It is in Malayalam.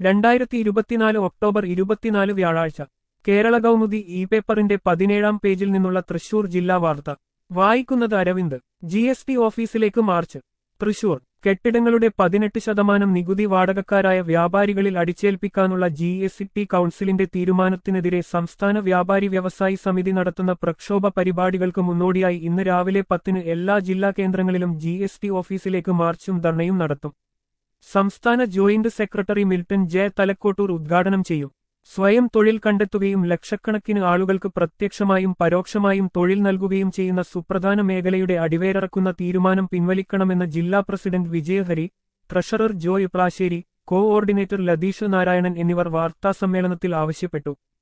2024 ഒക്ടോബർ 24 വ്യാഴാഴ്ച കേരള കൗമുദി ഇ പേപ്പറിന്റെ 17-ാം പേജിൽ നിന്നുള്ള തൃശൂർ ജില്ലാ വാർത്ത വായിക്കുന്നത് അരവിന്ദ്. GST ഓഫീസിലേക്ക് മാർച്ച്. തൃശൂർ കെട്ടിടങ്ങളുടെ 18% നികുതി വാടകക്കാരായ വ്യാപാരികളിൽ അടിച്ചേൽപ്പിക്കാനുള്ള GST കൗൺസിലിന്റെ തീരുമാനത്തിനെതിരെ സംസ്ഥാന വ്യാപാരി വ്യവസായി സമിതി നടത്തുന്ന പ്രക്ഷോഭ പരിപാടികൾക്ക് മുന്നോടിയായി ഇന്ന് രാവിലെ 10-ന് എല്ലാ ജില്ലാ കേന്ദ്രങ്ങളിലും GST ഓഫീസിലേക്ക് മാർച്ചും ധർണയും നടത്തും. സംസ്ഥാന joint secretary Milton J. Thalakkottur ഉദ്ഘാടനം ചെയ്യും. സ്വയം തൊഴിൽ കണ്ടെത്തുകയും ലക്ഷക്കണക്കിന് ആളുകൾക്ക് പ്രത്യക്ഷമായും പരോക്ഷമായും തൊഴിൽ നൽകുകയും ചെയ്യുന്ന സുപ്രധാന മേഖലയുടെ അടിവേരറക്കുന്ന തീരുമാനം പിൻവലിക്കണമെന്ന് ജില്ലാ president Vijayahari, treasurer Joy Plassery, coordinator Latheesh Narayanan എന്നിവർ വാർത്താസമ്മേളനത്തിൽ ആവശ്യപ്പെട്ടു.